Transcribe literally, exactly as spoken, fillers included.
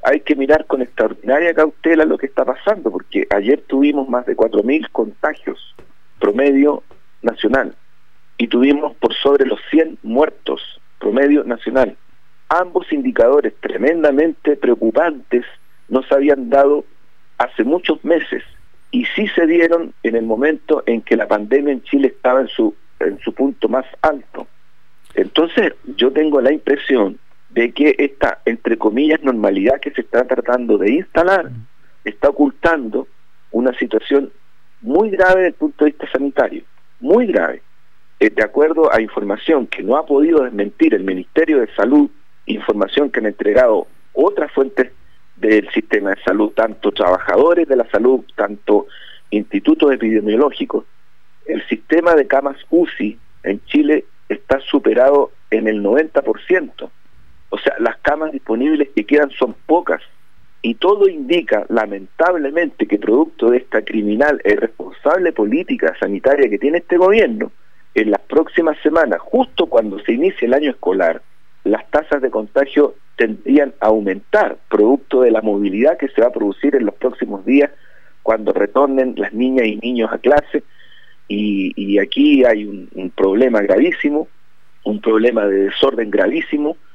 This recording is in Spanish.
hay que mirar con extraordinaria cautela lo que está pasando, porque ayer tuvimos más de cuatro mil contagios promedio nacional y tuvimos por sobre los cien muertos promedio nacional. Ambos indicadores tremendamente preocupantes no se habían dado hace muchos meses y sí se dieron en el momento en que la pandemia en Chile estaba en su, en su punto más alto. Entonces yo tengo la impresión de que esta, entre comillas, normalidad que se está tratando de instalar está ocultando una situación muy grave desde el punto de vista sanitario, muy grave. Eh, de acuerdo a información que no ha podido desmentir el Ministerio de Salud, información que han entregado otras fuentes del sistema de salud, tanto trabajadores de la salud, tanto institutos epidemiológicos, el sistema de camas U C I en Chile está superado en el noventa por ciento. O sea, las camas disponibles que quedan son pocas. Y todo indica, lamentablemente, que producto de esta criminal e irresponsable política sanitaria que tiene este gobierno, en las próximas semanas, justo cuando se inicie el año escolar, las tasas de contagio tendrían a aumentar, producto de la movilidad que se va a producir en los próximos días cuando retornen las niñas y niños a clase. Y, y aquí hay un, un problema gravísimo, un problema de desorden gravísimo,